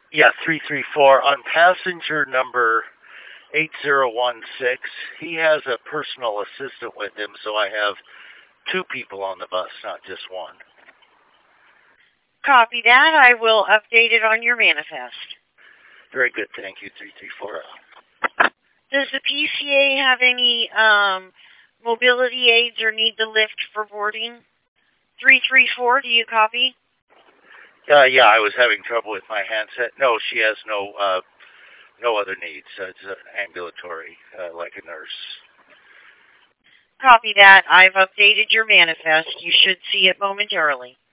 Yeah, 334 on passenger number 8016. He has a personal assistant with him, so I have two people on the bus, not just one. Copy that. I will update it on your manifest. Very good, thank you, 334. Does the PCA have any mobility aids or need the lift for boarding? 334, do you copy? Yeah, I was having trouble with my handset. No, she has no other needs. It's ambulatory, like a nurse. Copy that. I've updated your manifest. You should see it momentarily.